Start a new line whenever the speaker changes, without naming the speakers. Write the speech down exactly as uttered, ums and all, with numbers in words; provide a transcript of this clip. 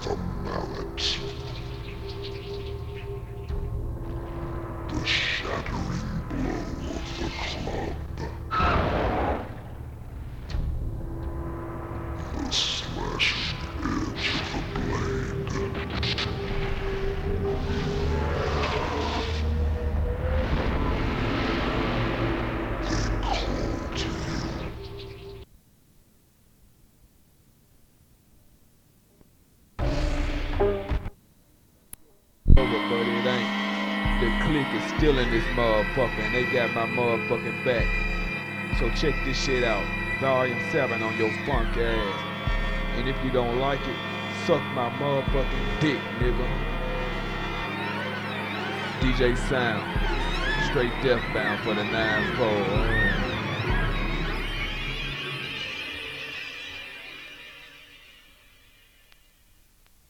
the mallet. The shattering blow of the club. The slashing edge of the blade. They call to you.
Over, but it ain't. The clique is still in this motherfucker, and they got my motherfucking back. So check this shit out. Volume seven on your funk ass. And if you don't like it, suck my motherfucking dick, nigga. D J Sound. Straight deathbound for the nine four.